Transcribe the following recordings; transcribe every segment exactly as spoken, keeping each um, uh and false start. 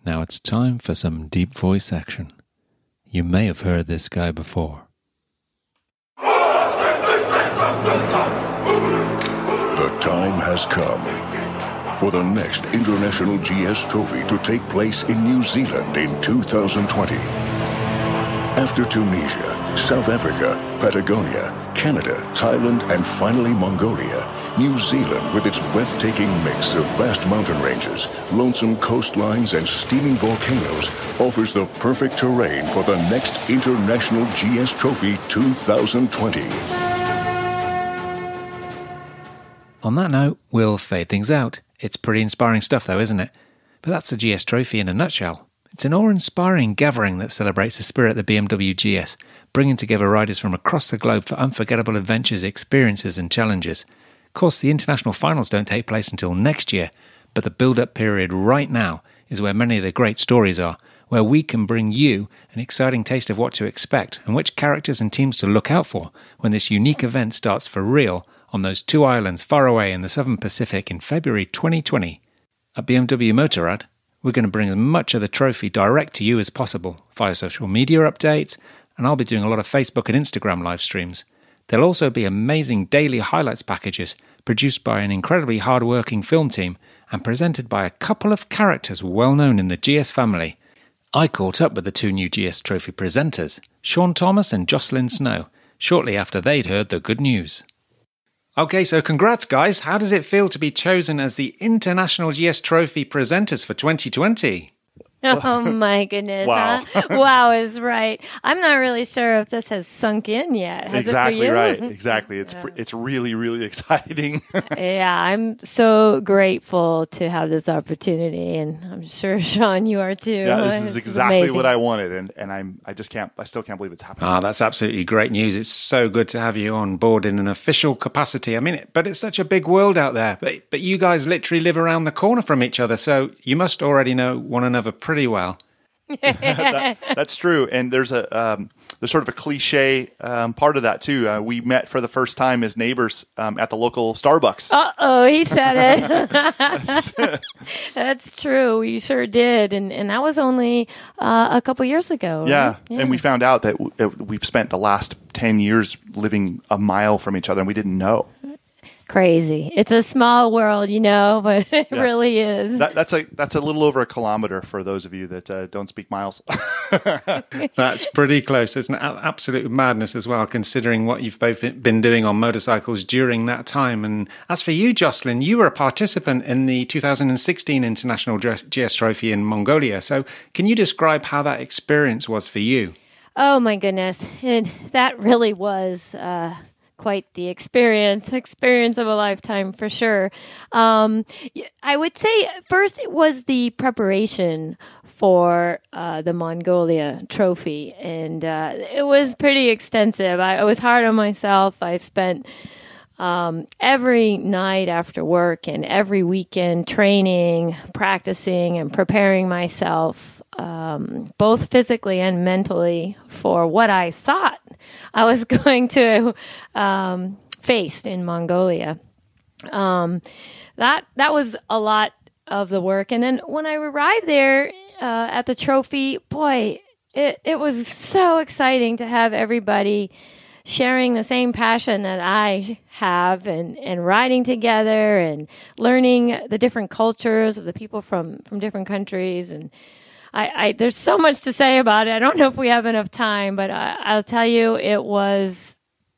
Now it's time for some deep voice action. You may have heard this guy before. The time has come for the next International G S Trophy to take place in New Zealand in two thousand twenty. After Tunisia, South Africa, Patagonia, Canada, Thailand, and finally Mongolia, New Zealand, with its breathtaking mix of vast mountain ranges, lonesome coastlines, and steaming volcanoes, offers the perfect terrain for the next International G S Trophy two thousand twenty. On that note, we'll fade things out. It's pretty inspiring stuff though, isn't it? But that's the G S Trophy in a nutshell. It's an awe-inspiring gathering that celebrates the spirit of the B M W G S, bringing together riders from across the globe for unforgettable adventures, experiences and challenges. Of course, the international finals don't take place until next year, but the build-up period right now is where many of the great stories are, where we can bring you an exciting taste of what to expect and which characters and teams to look out for when this unique event starts for real on those two islands far away in the Southern Pacific in February twenty twenty. At B M W Motorrad, we're going to bring as much of the trophy direct to you as possible via social media updates, and I'll be doing a lot of Facebook and Instagram live streams. There'll also be amazing daily highlights packages produced by an incredibly hard-working film team and presented by a couple of characters well known in the G S family. I caught up with the two new G S Trophy presenters, Sean Thomas and Jocelyn Snow, shortly after they'd heard the good news. Okay, so congrats guys. How does it feel to be chosen as the International G S Trophy presenters for twenty twenty? Oh my goodness. Wow. Huh? Wow is right. I'm not really sure if this has sunk in yet. Has exactly it for you? right. Exactly. It's Yeah. pr- it's really, really exciting. Yeah, I'm so grateful to have this opportunity, and I'm sure Sean, you are too. yeah, this It's is exactly amazing. what I wanted, and, and I'm I just can't I still can't believe it's happening. Ah, that's absolutely great news. It's so good to have you on board in an official capacity. I mean, it, but it's such a big world out there. But, but you guys literally live around the corner from each other, so you must already know one another pretty well. that, that's true, and there's a um, there's sort of a cliche um, part of that too. Uh, we met for the first time as neighbors um, at the local Starbucks. Uh-oh, he said it. That's true. We sure did. And and that was only uh, a couple years ago. Right? Yeah. and we found out that w- that we've spent the last ten years living a mile from each other, and we didn't know. Crazy. It's a small world, you know, but it Yeah. really is. That, that's a that's a little over a kilometer for those of you that uh, don't speak miles. That's pretty close. It's an a- absolute madness as well, considering what you've both been doing on motorcycles during that time. And as for you, Jocelyn, you were a participant in the two thousand sixteen International G S Trophy in Mongolia. So can you describe how that experience was for you? Oh my goodness. And that really was uh, quite the experience, experience of a lifetime for sure. Um, y- I would say first it was the preparation for uh, the Mongolia trophy. And uh, it was pretty extensive. I, I was hard on myself. I spent Um, every night after work and every weekend training, practicing and preparing myself, um, both physically and mentally for what I thought I was going to um, face in Mongolia. Um, that that was a lot of the work. And then when I arrived there uh, at the trophy, boy, it, it was so exciting to have everybody sharing the same passion that I have and, and riding together and learning the different cultures of the people from, from different countries. And I, I there's so much to say about it. I don't know if we have enough time, but I, I'll tell you, it was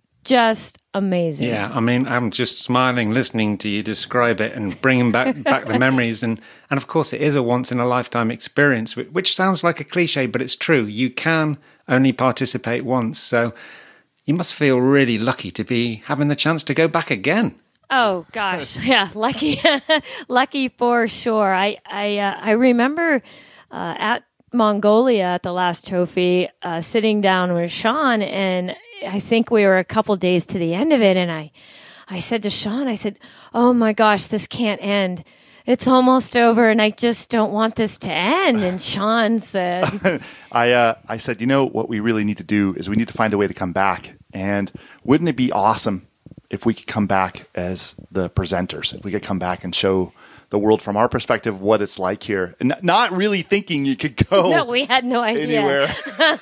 just amazing. Yeah, I mean, I'm just smiling listening to you describe it and bringing back back the memories. And, and of course, it is a once-in-a-lifetime experience, which, which sounds like a cliche, but it's true. You can only participate once. So you must feel really lucky to be having the chance to go back again. Oh gosh, yeah, lucky, lucky for sure. I I uh, I remember uh, at Mongolia at the last trophy, uh, sitting down with Sean, and I think we were a couple days to the end of it, and I I said to Sean, I said, "Oh my gosh, this can't end. It's almost over, and I just don't want this to end." And Sean said, I uh, I said, you know, what we really need to do is we need to find a way to come back. And wouldn't it be awesome if we could come back as the presenters? If we could come back and show the world from our perspective, what it's like here. And not really thinking you could go No, we had no idea. anywhere.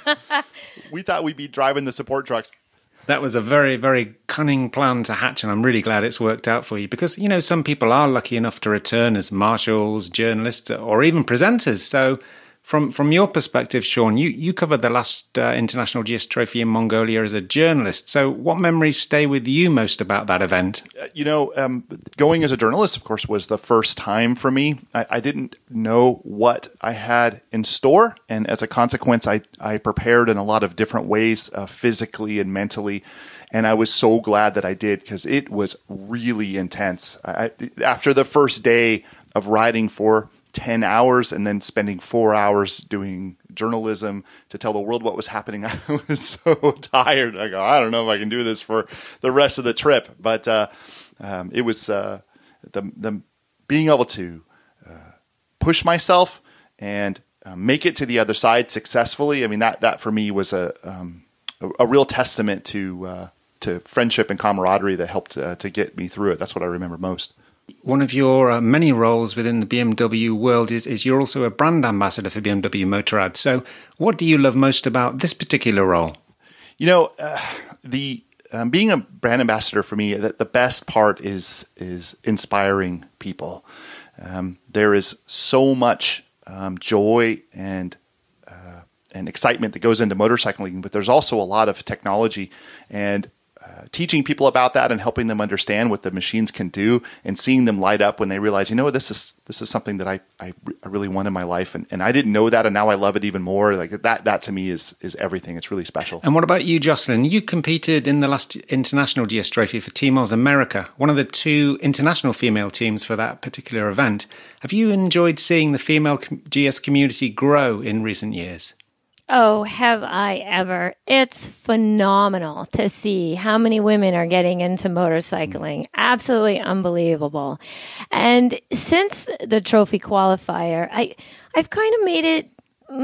We thought we'd be driving the support trucks. That was a very, very cunning plan to hatch, and I'm really glad it's worked out for you because, you know, some people are lucky enough to return as marshals, journalists, or even presenters. So from from your perspective, Sean, you, you covered the last uh, International G S Trophy in Mongolia as a journalist. So what memories stay with you most about that event? Uh, you know, um, going as a journalist, of course, was the first time for me. I, I didn't know what I had in store. And as a consequence, I, I prepared in a lot of different ways, uh, physically and mentally. And I was so glad that I did because it was really intense. I, after the first day of riding for ten hours and then spending four hours doing journalism to tell the world what was happening, I was so tired. I go, I don't know if I can do this for the rest of the trip. But uh, um, it was uh, the, the being able to uh, push myself and uh, make it to the other side successfully. I mean, that, that for me was a, um, a, a real testament to uh, to friendship and camaraderie that helped uh, to get me through it. That's what I remember most. One of your uh, many roles within the B M W world is, is you're also a brand ambassador for B M W Motorrad. So what do you love most about this particular role? You know, uh, the um, being a brand ambassador for me, the, the best part is is inspiring people. Um, there is so much um, joy and uh, and excitement that goes into motorcycling, but there's also a lot of technology and Uh, teaching people about that and helping them understand what the machines can do and seeing them light up when they realize, you know, this is this is something that I, I, I really want in my life. And, and I didn't know that, and now I love it even more. Like that, that to me is is everything. It's really special. And what about you, Jocelyn? You competed in the last International G S Trophy for Team Oz America, one of the two international female teams for that particular event. Have you enjoyed seeing the female G S community grow in recent years? Oh, have I ever. It's phenomenal to see how many women are getting into motorcycling. Absolutely unbelievable. And since the trophy qualifier, I, I've kind of made it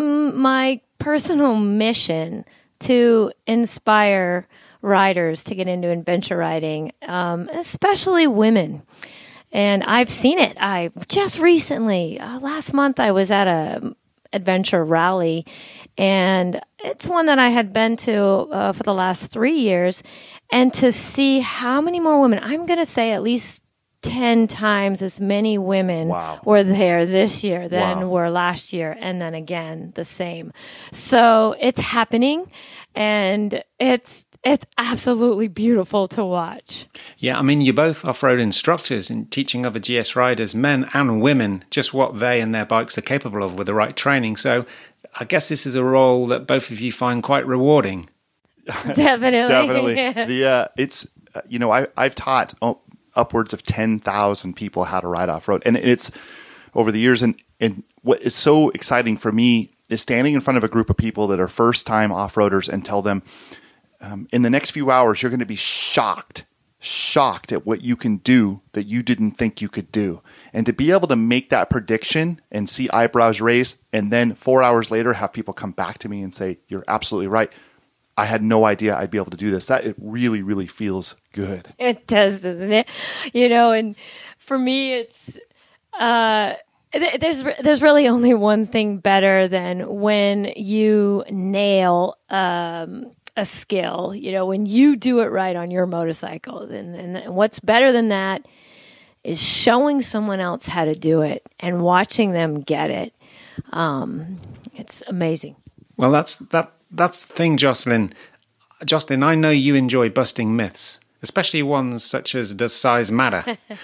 my personal mission to inspire riders to get into adventure riding, um, especially women. And I've seen it. I just recently, uh, last month, I was at a adventure rally, and it's one that I had been to uh, for the last three years. And to see how many more women, I'm going to say at least ten times as many women wow. were there this year than wow. were last year. And then again, the same. So it's happening, and it's It's absolutely beautiful to watch. Yeah, I mean, you're both off-road instructors and teaching other G S riders, men and women, just what they and their bikes are capable of with the right training. So I guess this is a role that both of you find quite rewarding. Definitely. Definitely. Yeah. The uh, it's uh, you know I I've taught oh, upwards of ten thousand people how to ride off-road, and it's over the years. And and what is so exciting for me is standing in front of a group of people that are first-time off-roaders and tell them, Um, in the next few hours, you're going to be shocked, shocked at what you can do that you didn't think you could do. And to be able to make that prediction and see eyebrows raised, and then four hours later have people come back to me and say, you're absolutely right. I had no idea I'd be able to do this. That it really, really feels good. It does, doesn't it? You know, and for me, it's... Uh, There's there's really only one thing better than when you nail um, a skill, you know, when you do it right on your motorcycle. And, and what's better than that is showing someone else how to do it and watching them get it. Um, it's amazing. Well, that's that that's the thing, Jocelyn. Jocelyn, I know you enjoy busting myths, especially ones such as, does size matter?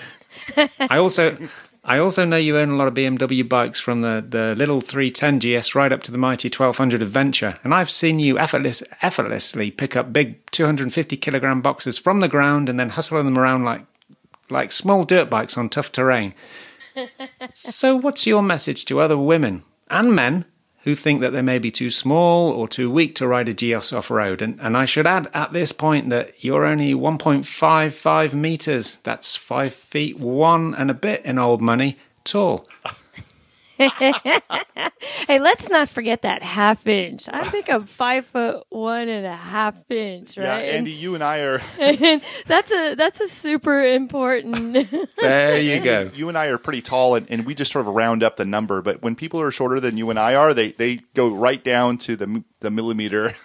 I also... I also know you own a lot of B M W bikes, from the, the little three ten G S right up to the mighty twelve hundred Adventure. And I've seen you effortless, effortlessly pick up big two hundred fifty kilogram boxes from the ground and then hustle them around like like small dirt bikes on tough terrain. So what's your message to other women and men who think that they may be too small or too weak to ride a G S off-road? And, and I should add at this point that you're only one point five five meters, that's five feet one and a bit in old money, tall. Hey, let's not forget that half inch. I think I'm five foot one and a half inch, right? Yeah, Andy, you and I are. And that's a that's a super important. There you go. You and I are pretty tall, and, and we just sort of round up the number. But when people are shorter than you and I are, they, they go right down to the the millimeter.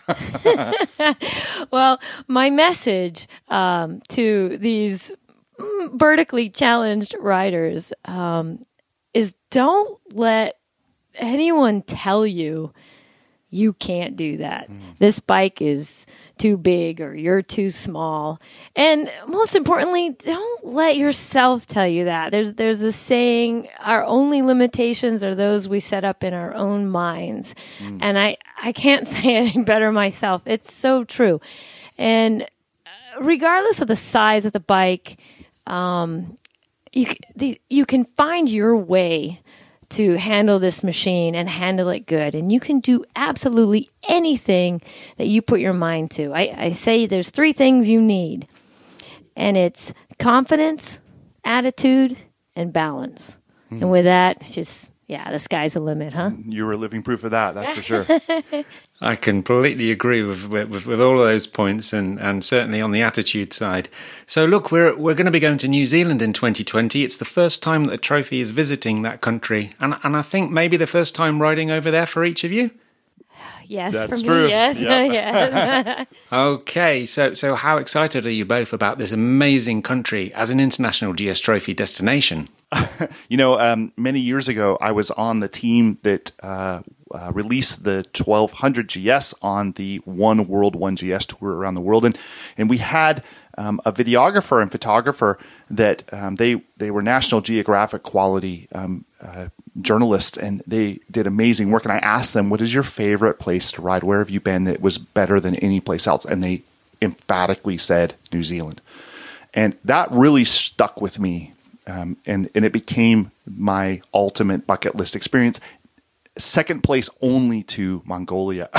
Well, my message um, to these vertically challenged riders um, is don't let anyone tell you you can't do that. Mm. This bike is too big or you're too small. And most importantly, don't let yourself tell you that. There's there's a saying, our only limitations are those we set up in our own minds. Mm. And I, I can't say it any better myself. It's so true. And regardless of the size of the bike, um, you, the, you can find your way to handle this machine and handle it good. And you can do absolutely anything that you put your mind to. I, I say there's three things you need, and it's confidence, attitude, and balance. Mm. And with that, just, yeah, the sky's the limit, huh? You were living proof of that, that's for sure. I completely agree with, with with all of those points, and, and certainly on the attitude side. So look, we're we're going to be going to New Zealand in twenty twenty. It's the first time that the trophy is visiting that country, and and I think maybe the first time riding over there for each of you. Yes, That's for true. me, yes, Yep. yes. Okay, so so how excited are you both about this amazing country as an international G S Trophy destination? You know, um, many years ago, I was on the team that uh, uh, released the twelve hundred G S on the One World One G S tour around the world, and and we had um, a videographer and photographer that um, they they were National Geographic quality um, uh, journalists, and they did amazing work. And I asked them, "What is your favorite place to ride? Where have you been that was better than any place else?" And they emphatically said New Zealand, and that really stuck with me. Um, and, and it became my ultimate bucket list experience. Second place only to Mongolia.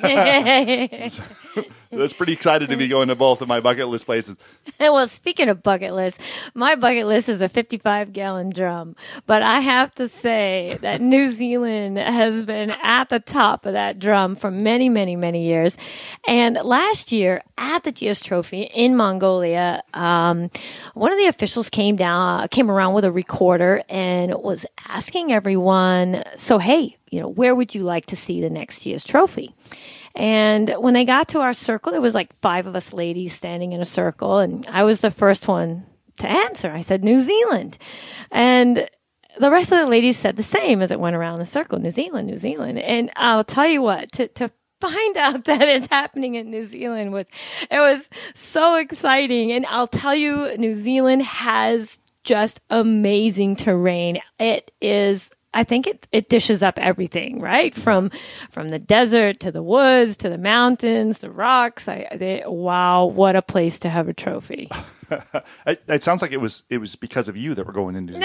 So, that's pretty excited to be going to both of my bucket list places. Well, speaking of bucket list, my bucket list is a fifty-five gallon drum. But I have to say that New Zealand has been at the top of that drum for many, many, many years. And last year at the G S Trophy in Mongolia, um, one of the officials came down, came around with a recorder and was asking everyone, so, hey, you know, where would you like to see the next G S Trophy? And when they got to our circle, there was like five of us ladies standing in a circle, and I was the first one to answer. I said, New Zealand. And the rest of the ladies said the same as it went around the circle, New Zealand, New Zealand. And I'll tell you what, to, to find out that it's happening in New Zealand was, it was so exciting. And I'll tell you, New Zealand has just amazing terrain. It is I think it, it dishes up everything, right? From from the desert to the woods to the mountains, the rocks. I, they, wow, what a place to have a trophy. it, it sounds like it was it was because of you that we're going into. No,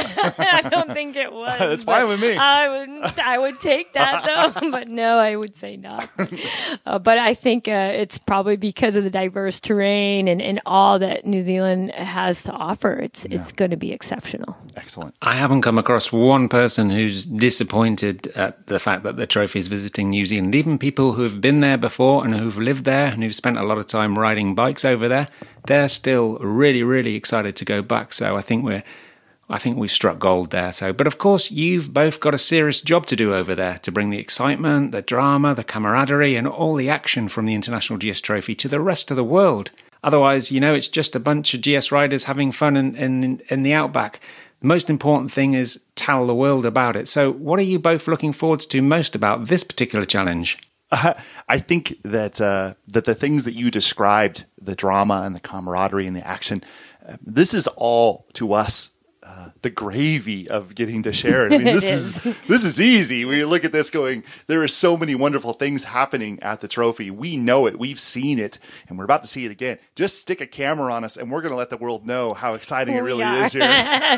I don't think it was. That's fine with me. I would I would take that though, but no, I would say not. Uh, but I think uh, it's probably because of the diverse terrain and, and all that New Zealand has to offer. It's yeah. it's going to be exceptional. Excellent. I haven't come across one person who's disappointed at the fact that the trophy is visiting New Zealand. Even people who've been there before and who've lived there and who've spent a lot of time riding bikes over there, they're still really, really excited to go back. So I think we're, I think we've struck gold there. So, but of course, you've both got a serious job to do over there to bring the excitement, the drama, the camaraderie, and all the action from the International G S Trophy to the rest of the world. Otherwise, you know, it's just a bunch of G S riders having fun in, in, in the outback. The most important thing is tell the world about it. So what are you both looking forward to most about this particular challenge? Uh, I think that uh, that the things that you described, the drama and the camaraderie and the action, uh, this is all to us uh, the gravy of getting to share it. I mean, this is. is this is easy. When you look at this going, there are so many wonderful things happening at the trophy. We know it. We've seen it, and we're about to see it again. Just stick a camera on us, and we're going to let the world know how exciting it really is here.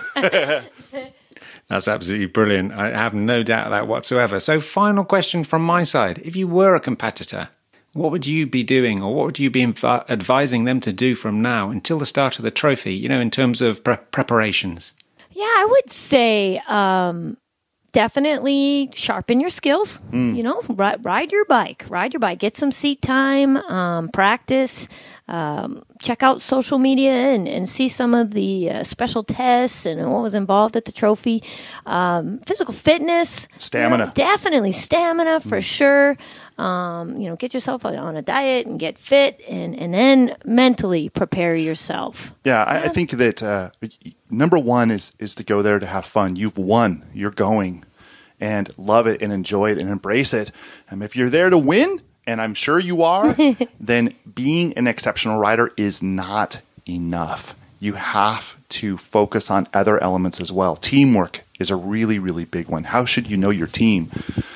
That's absolutely brilliant. I have no doubt of that whatsoever. So final question from my side. If you were a competitor, what would you be doing, or what would you be inv- advising them to do from now until the start of the trophy, you know, in terms of pre- preparations? Yeah, I would say um, definitely sharpen your skills. Mm. You know, ride, ride your bike, ride your bike, get some seat time, um, practice, um, check out social media and, and see some of the uh, special tests and what was involved at the trophy. Um, physical fitness, stamina, you know, definitely stamina for mm. sure. Um, you know, get yourself on a diet and get fit, and, and then mentally prepare yourself. Yeah, I, I think that uh, number one is is to go there to have fun. You've won. You're going, and love it and enjoy it and embrace it. And if you're there to win, and I'm sure you are, then being an exceptional rider is not enough. You have to focus on other elements as well. Teamwork is a really, really big one. How should you know your team?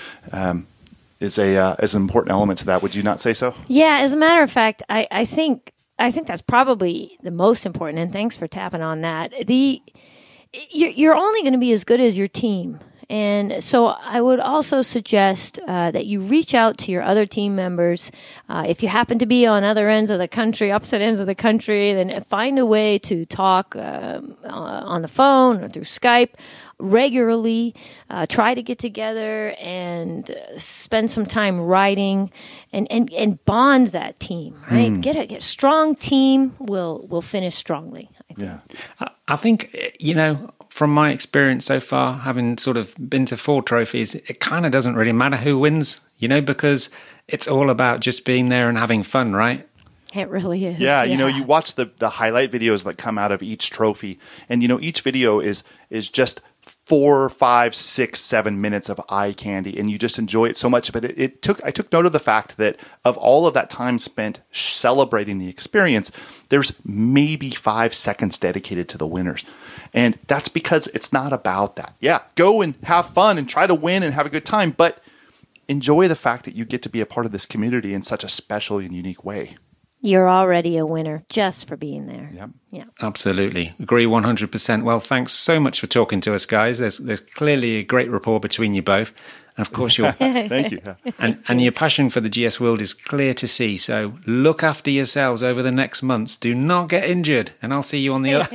Um, is a uh, is an important element to that. Would you not say so? Yeah, as a matter of fact, I, I think I think that's probably the most important. And thanks for tapping on that. The you're, you're only going to be as good as your team. And so I would also suggest uh, that you reach out to your other team members. Uh, if you happen to be on other ends of the country, opposite ends of the country, then find a way to talk uh, on the phone or through Skype regularly. Uh, try to get together and spend some time riding and, and, and bond that team, right? Mm. Get, a, get a strong team will will finish strongly, I think. Yeah. I think, you know, from my experience so far, having sort of been to four trophies, it kind of doesn't really matter who wins, you know, because it's all about just being there and having fun, right? It really is. Yeah, yeah. you know, you watch the, the highlight videos that come out of each trophy, and, you know, each video is is just four, five, six, seven minutes of eye candy, and you just enjoy it so much. But it, it took I took note of the fact that of all of that time spent celebrating the experience, there's maybe five seconds dedicated to the winners. And that's because it's not about that. Yeah, go and have fun and try to win and have a good time, but enjoy the fact that you get to be a part of this community in such a special and unique way. You're already a winner just for being there. Yeah, yeah, absolutely. Agree one hundred percent. Well, thanks so much for talking to us, guys. There's there's clearly a great rapport between you both. And of course, your thank you. And, and your passion for the G S world is clear to see. So look after yourselves over the next months. Do not get injured, and I'll see you on the other.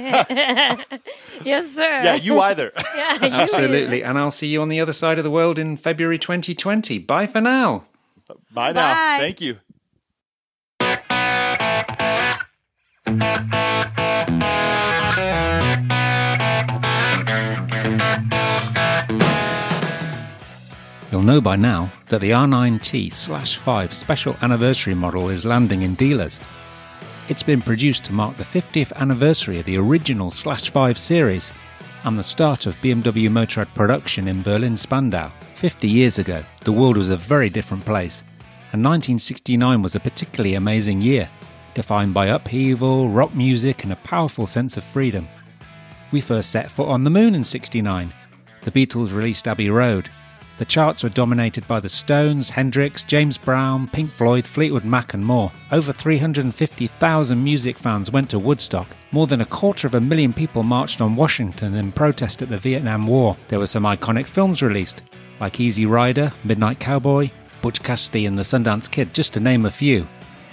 Yes, sir. Yeah, you either. Yeah, you absolutely. either. And I'll see you on the other side of the world in February twenty twenty. Bye for now. Bye now. Bye. Thank you. You'll know by now that the R nine T slash five special anniversary model is landing in dealers. It's been produced to mark the fiftieth anniversary of the original slash five series and the start of B M W Motorrad production in Berlin-Spandau. fifty years ago, the world was a very different place, and nineteen sixty-nine was a particularly amazing year, defined by upheaval, rock music and a powerful sense of freedom. We first set foot on the moon in sixty-nine. The Beatles released Abbey Road. The charts were dominated by the Stones, Hendrix, James Brown, Pink Floyd, Fleetwood Mac and more. Over three hundred fifty thousand music fans went to Woodstock. More than a quarter of a million people marched on Washington in protest at the Vietnam War. There were some iconic films released, like Easy Rider, Midnight Cowboy, Butch Cassidy and the Sundance Kid, just to name a few.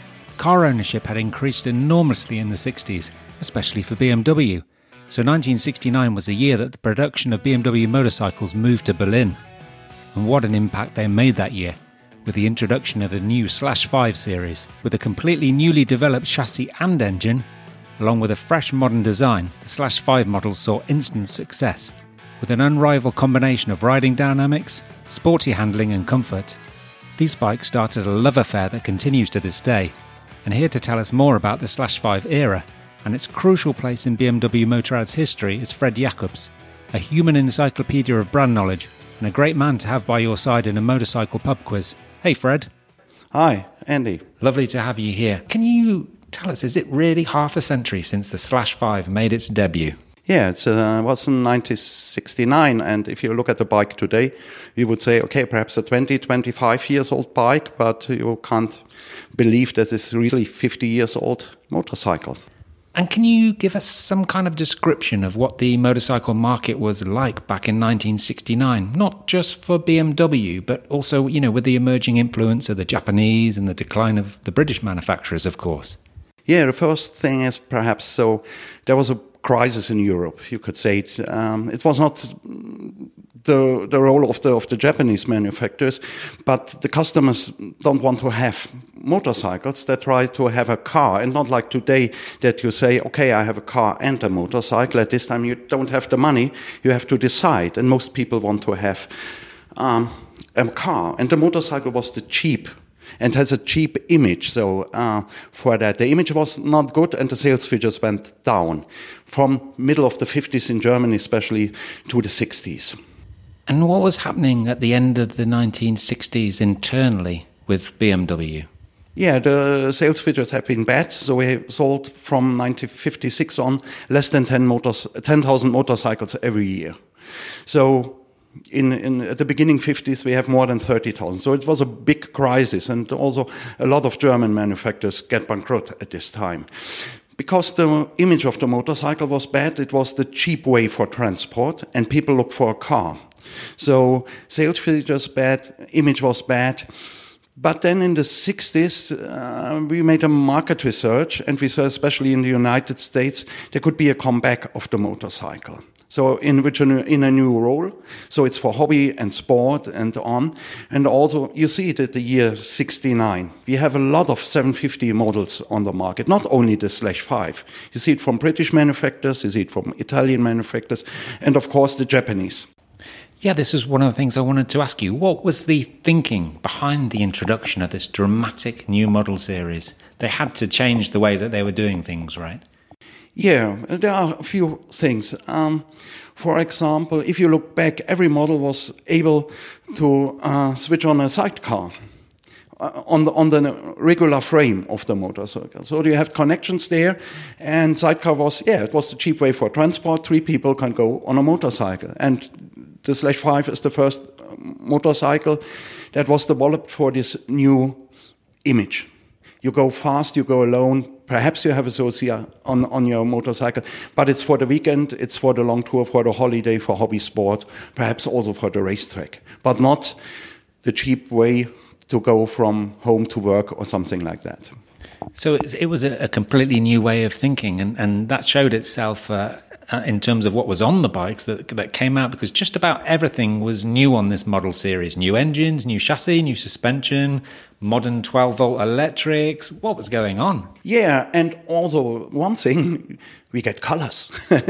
Car ownership had increased enormously in the sixties, especially for B M W. So nineteen sixty-nine was the year that the production of B M W motorcycles moved to Berlin. And what an impact they made that year, with the introduction of the new slash five series. With a completely newly developed chassis and engine, along with a fresh modern design, the slash five models saw instant success. With an unrivaled combination of riding dynamics, sporty handling and comfort, these bikes started a love affair that continues to this day. And here to tell us more about the slash five era and its crucial place in B M W Motorrad's history is Fred Jacobs, a human encyclopedia of brand knowledge and a great man to have by your side in a motorcycle pub quiz. Hey Fred. Hi, Andy. Lovely to have you here. Can you tell us, is it really half a century since the slash five made its debut? Yeah, it uh, was in nineteen sixty-nine, and if you look at the bike today, you would say, okay, perhaps a twenty, twenty-five years old bike, but you can't believe that it's really fifty years old motorcycle. And can you give us some kind of description of what the motorcycle market was like back in nineteen sixty-nine? Not just for B M W, but also, you know, with the emerging influence of the Japanese and the decline of the British manufacturers, of course. Yeah, the first thing is perhaps so there was a crisis in Europe, you could say. It, um, it was not the the role of the of the Japanese manufacturers, but the customers don't want to have motorcycles. They try to have a car, and not like today that you say, okay, I have a car and a motorcycle. At this time, you don't have the money. You have to decide, and most people want to have um, a car, and the motorcycle was the cheap. And has a cheap image, so uh, for that the image was not good, and the sales figures went down from middle of the fifties in Germany, especially to the sixties. And what was happening at the end of the nineteen sixties internally with B M W? Yeah, the sales figures have been bad. So we sold from nineteen fifty-six on less than ten motors, ten thousand motorcycles every year. So In, in at the beginning fifties, we have more than thirty thousand. So it was a big crisis, and also a lot of German manufacturers get bankrupt at this time. Because the image of the motorcycle was bad, it was the cheap way for transport, and people look for a car. So sales figures bad, image was bad. But then in the sixties, uh, we made a market research, and we saw, especially in the United States, there could be a comeback of the motorcycle. So in which in a new role, so it's for hobby and sport and on, and also you see it at the year sixty-nine. We have a lot of seven fifty models on the market, not only the Slash five. You see it from British manufacturers, you see it from Italian manufacturers, and of course the Japanese. Yeah, this is one of the things I wanted to ask you. What was the thinking behind the introduction of this dramatic new model series? They had to change the way that they were doing things, right? Yeah, there are a few things. Um, for example, if you look back, every model was able to uh, switch on a sidecar uh, on the on the regular frame of the motorcycle. So you have connections there, and sidecar was, yeah, it was the cheap way for transport. Three people can go on a motorcycle. And the Slash five is the first motorcycle that was developed for this new image. You go fast, you go alone. Perhaps you have a Socia on, on your motorcycle, but it's for the weekend, it's for the long tour, for the holiday, for hobby sport, perhaps also for the racetrack, but not the cheap way to go from home to work or something like that. So it was a completely new way of thinking, and, and that showed itself uh, in terms of what was on the bikes that, that came out, because just about everything was new on this model series. New engines, new chassis, new suspension, modern twelve-volt electrics. What was going on? Yeah, and also one thing, we get colors.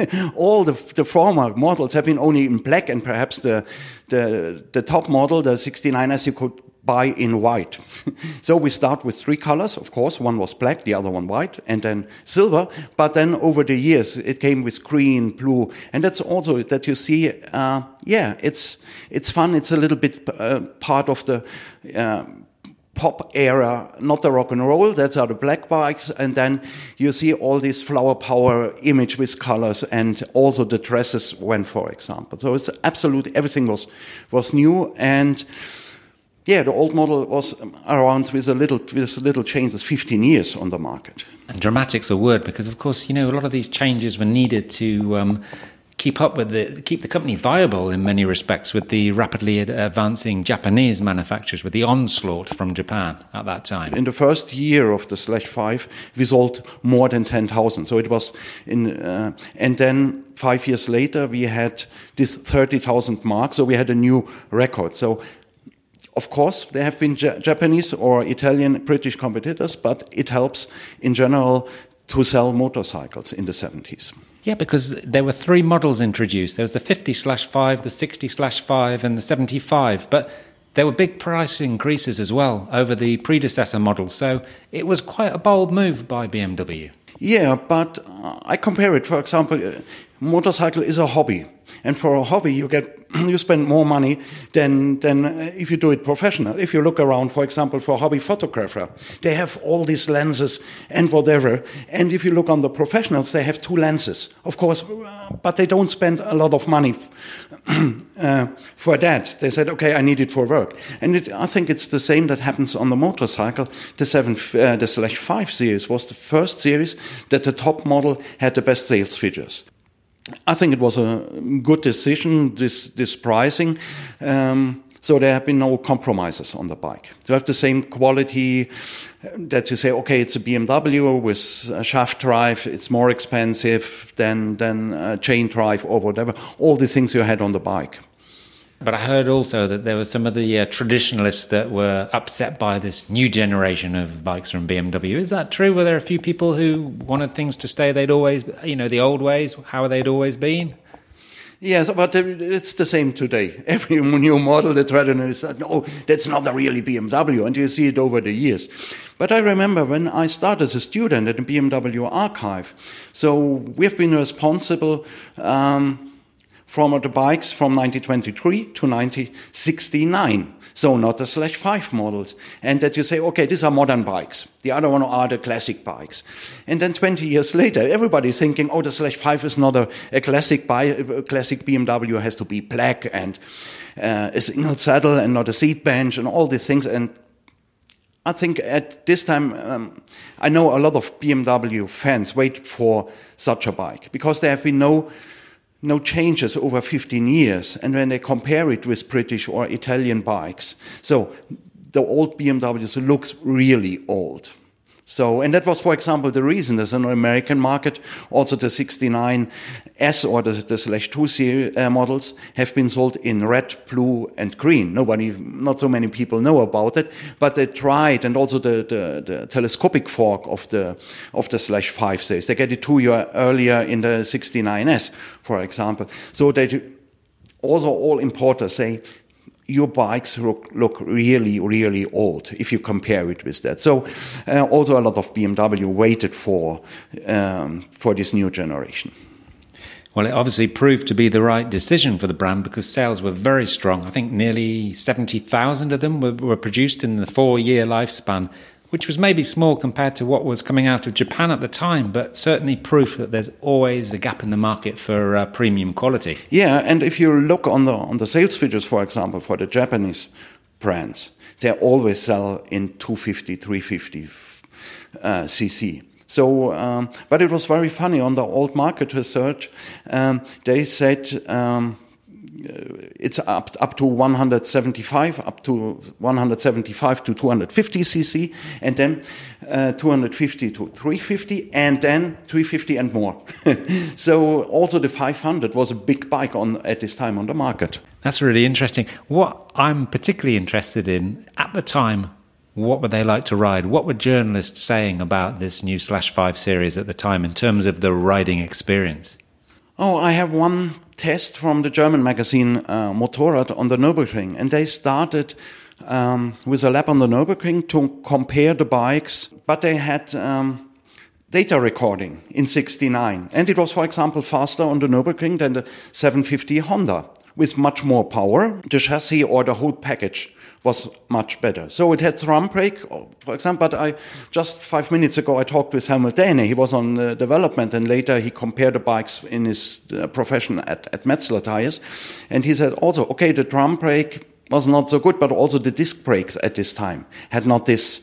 All the, the former models have been only in black, and perhaps the, the, the top model, the sixty-nine S, you could buy in white. So we start with three colors, of course. One was black, the other one white, and then silver. But then over the years, it came with green, blue. And that's also that you see, uh, yeah, it's it's fun. It's a little bit uh, part of the uh, pop era, not the rock and roll. That's are the black bikes. And then you see all this flower power image with colors, and also the dresses went, for example. So it's absolutely, everything was was new. And yeah, the old model was around with a little with little changes, fifteen years on the market. And dramatic's a word, because of course, you know, a lot of these changes were needed to um, keep up with the keep the company viable in many respects with the rapidly advancing Japanese manufacturers, with the onslaught from Japan at that time. In the first year of the Slash five, we sold more than ten thousand. So it was in, uh, and then five years later we had this thirty thousand mark. So we had a new record. So of course, there have been J- Japanese or Italian, British competitors, but it helps in general to sell motorcycles in the seventies. Yeah, because there were three models introduced. There was the fifty slash five, the sixty slash five, and the seventy-five. But there were big price increases as well over the predecessor models. So it was quite a bold move by B M W. Yeah, but uh, I compare it. For example, uh, motorcycle is a hobby. And for a hobby, you get you spend more money than than if you do it professional. If you look around, for example, for a hobby photographer, they have all these lenses and whatever. And if you look on the professionals, they have two lenses, of course, but they don't spend a lot of money uh, for that. They said, okay, I need it for work. And it, I think it's the same that happens on the motorcycle. The seven, uh, the Slash five series was the first series that the top model had the best sales figures. I think it was a good decision, this this pricing. Um, So there have been no compromises on the bike. You have the same quality that you say, okay, it's a B M W with a shaft drive, it's more expensive than, than a chain drive or whatever, all the things you had on the bike. But I heard also that there were some of the uh, traditionalists that were upset by this new generation of bikes from B M W. Is that true? Were there a few people who wanted things to stay they'd always, you know, the old ways, how they'd always been? Yes, but it's the same today. Every new model, the traditionalists said, no, that's not a really B M W, and you see it over the years. But I remember when I started as a student at the B M W archive, so we've been responsible um, from the bikes from nineteen twenty-three to nineteen sixty-nine. So not the slash five models. And that you say, okay, these are modern bikes. The other one are the classic bikes. And then twenty years later, everybody's thinking, oh, the slash five is not a, a classic bike. A classic B M W has to be black and uh, a single saddle and not a seat bench and all these things. And I think at this time, um, I know a lot of B M W fans wait for such a bike because there have been no No changes over fifteen years, and when they compare it with British or Italian bikes, so the old B M Ws looks really old. So, and that was, for example, the reason there's an American market. Also, the sixty-nine S or the, the slash two series uh, models have been sold in red, blue, and green. Nobody, not so many people know about it, but they tried, and also the, the, the telescopic fork of the of the slash five says they get it two years earlier in the sixty-nine S, for example. So they also all importers say, your bikes look, look really, really old if you compare it with that. So uh, also a lot of B M W waited for um, for this new generation. Well, it obviously proved to be the right decision for the brand because sales were very strong. I think nearly seventy thousand of them were, were produced in the four-year lifespan, which was maybe small compared to what was coming out of Japan at the time, but certainly proof that there's always a gap in the market for uh, premium quality. Yeah, and if you look on the on the sales figures, for example, for the Japanese brands, they always sell in two fifty, three fifty uh, cc. So, um, but it was very funny on the old market research. Um, they said um, it's up up to one seventy-five, up to one seventy-five to two fifty cc, and then uh, two fifty to three fifty, and then three fifty and more. So also the five hundred was a big bike on at this time on the market. That's really interesting. What I'm particularly interested in at the time, what would they like to ride? What were journalists saying about this new slash five series at the time in terms of the riding experience? Oh, I have one test from the German magazine uh, Motorrad on the Nürburgring, and they started um, with a lap on the Nürburgring to compare the bikes, but they had um, data recording in sixty-nine, and it was, for example, faster on the Nürburgring than the seven fifty Honda, with much more power. The chassis or the whole package was much better. So it had drum brake, for example, but I just five minutes ago I talked with Helmut Dehne. He was on uh, development, and later he compared the bikes in his uh, profession at, at Metzler Tires. And he said also, okay, the drum brake was not so good, but also the disc brakes at this time had not this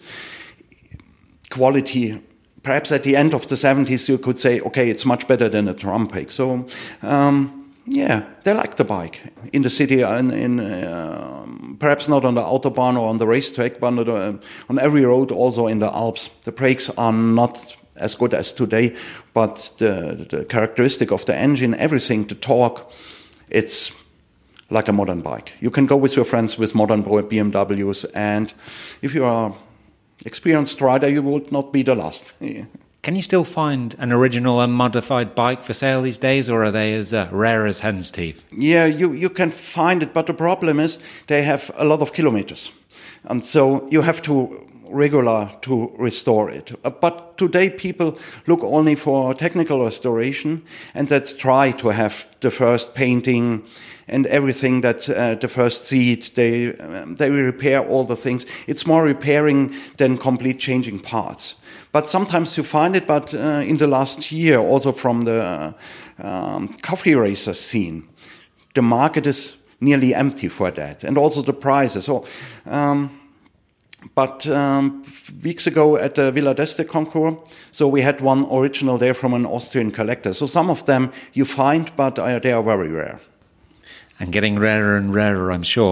quality. Perhaps at the end of the seventies you could say, okay, it's much better than a drum brake. So, um, yeah, they like the bike in the city, and in, uh, perhaps not on the autobahn or on the racetrack, but on, the, on every road, also in the Alps. The brakes are not as good as today, but the, the characteristic of the engine, everything, the torque, it's like a modern bike. You can go with your friends with modern B M Ws, and if you are experienced rider, you will not be the last. Yeah. Can you still find an original unmodified bike for sale these days, or are they as uh, rare as hen's teeth? Yeah, you, you can find it, but the problem is they have a lot of kilometers. And so you have to regular to restore it. But today people look only for technical restoration, and that try to have the first painting and everything, that uh, the first seat, they um, they repair all the things. It's more repairing than complete changing parts. But sometimes you find it, but uh, in the last year, also from the uh, um, coffee racer scene, the market is nearly empty for that, and also the prices. So, um, but um, weeks ago at the Villa d'Este concours, so we had one original there from an Austrian collector. So some of them you find, but uh, they are very rare. And getting rarer and rarer, I'm sure.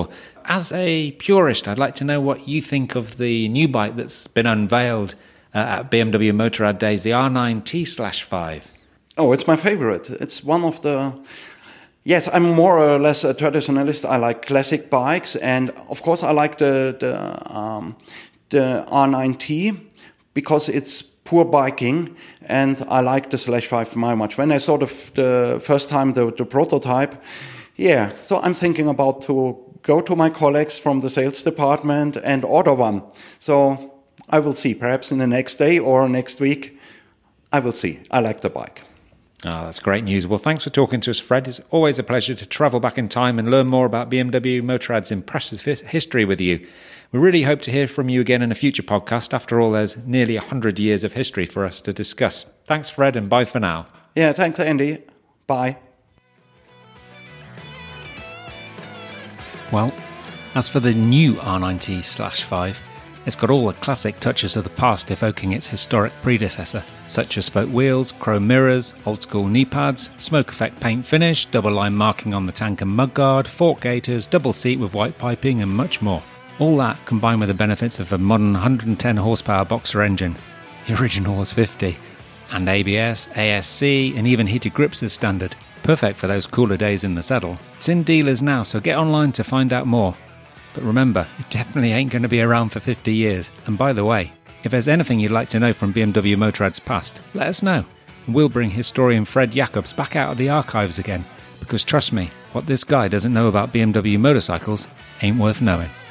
as a purist, I'd like to know what you think of the new bike that's been unveiled uh, at B M W Motorrad Days, the R nine T slash five. Oh, it's my favorite. It's one of the... Yes, I'm more or less a traditionalist. I like classic bikes, and of course I like the the, um, the R nine T because it's poor biking, and I like the Slash five very much. When I saw the, the first time the, the prototype, yeah, so I'm thinking about to go to my colleagues from the sales department and order one. So I will see, perhaps in the next day or next week, I will see. I like the bike. Oh, that's great news. Well, thanks for talking to us, Fred. It's always a pleasure to travel back in time and learn more about B M W Motorrad's impressive history with you. We really hope to hear from you again in a future podcast. After all, there's nearly one hundred years of history for us to discuss. Thanks, Fred, and bye for now. Yeah, thanks, Andy. Bye. Well, as for the new R nine T slash five, it's got all the classic touches of the past evoking its historic predecessor, such as spoke wheels, chrome mirrors, old-school knee pads, smoke effect paint finish, double-line marking on the tank and mudguard, fork gaiters, double seat with white piping, and much more. All that combined with the benefits of a modern one hundred ten horsepower boxer engine. The original was fifty. And A B S, A S C, and even heated grips as standard. Perfect for those cooler days in the saddle. It's in dealers now, so get online to find out more. But remember, it definitely ain't going to be around for fifty years. And by the way, if there's anything you'd like to know from B M W Motorrad's past, let us know. And we'll bring historian Fred Jacobs back out of the archives again. Because trust me, what this guy doesn't know about B M W motorcycles ain't worth knowing.